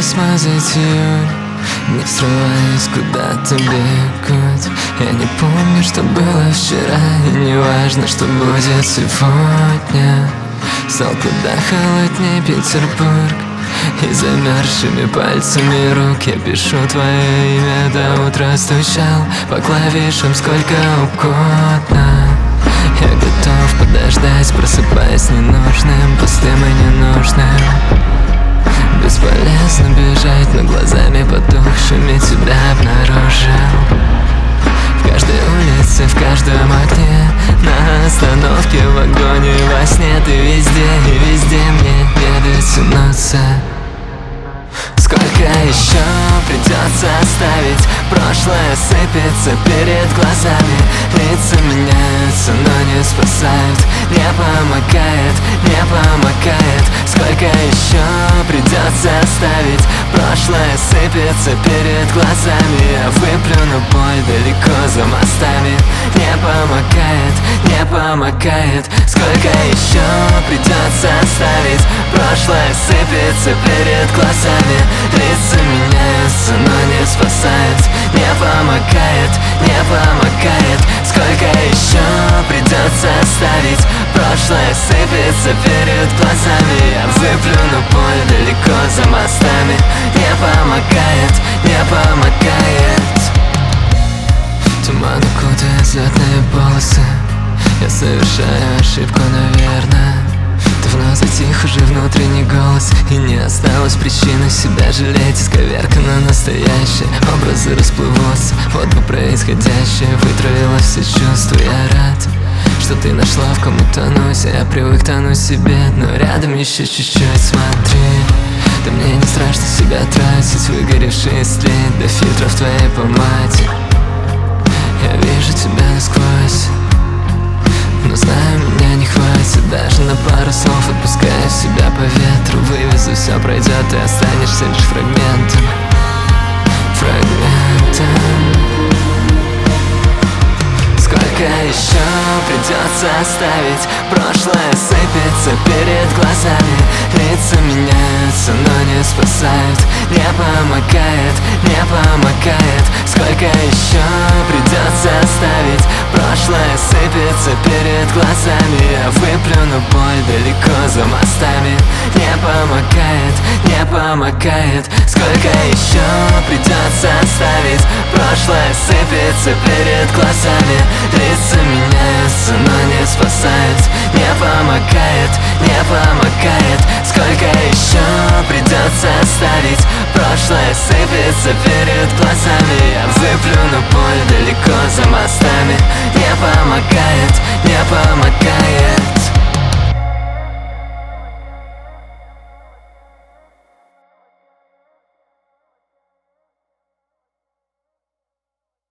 смазать июль, не срываясь куда-то бегут. Я не помню, что было вчера, и не важно, что будет сегодня. Стал куда холоднее Петербург, и замерзшими пальцами рук я пишу твое имя, до утра стучал по клавишам сколько угодно. Я готов подождать, просыпаясь ненужным, пустым и ненужным. Бесполезно бежать, но глазами потухшими тебя обнаружил. В каждой улице, в каждом окне, на остановке, в вагоне, во сне. Ты везде, и везде мне не дотянуться. Сколько еще придется оставить? Прошлое сыпется перед глазами. Лица меняются, но не спасают. Не помогает, не помогает. Сколько еще придется оставить? Прошлое сыпется перед глазами. Я выплюну боль далеко за мостами. Не помогает, не помогает. Сколько еще придется оставить? Прошлое сыпется перед глазами. Лица меняются, но не спасает. Не помогает, не помогает. Сколько еще придется оставить? Прошлое сыпется перед глазами. Я выплюну боль далеко за мостами. Не помогает, не помогает. Туман укутает взлетные полосы. Я совершаю ошибку, наверное. Давно затих уже внутренний голос, и не осталось причины себя жалеть. Исковеркано настоящее, образы расплывутся. Вот бы происходящее вытравило все чувства. Я рад, что ты нашла в ком утонуть. Я привык тонуть себе, но рядом еще чуть-чуть. Смотри, да мне не страшно себя тратить. Выгоревшие след до фильтров твоей помаде. Я вижу тебя насквозь, но знаю, меня не хватит даже на пару слов. Отпускаю себя по ветру, вывезу, все пройдет, и останешься лишь фрагментом. Фрагментом. Сколько еще придется оставить? Прошлое сыпется перед глазами. Лица меняются, но не спасают. Не помогает, не помогает. Сколько еще придется оставить? Прошлое сыпется перед глазами. Я выплюну боль далеко за мостами. Не помогает, не помогает. Сколько еще придется оставить? Прошлое сыпется перед глазами. Лица меняются, но не спасают. Не помогает, не помогает. Сколько еще придется оставить? Прошлое сыпется перед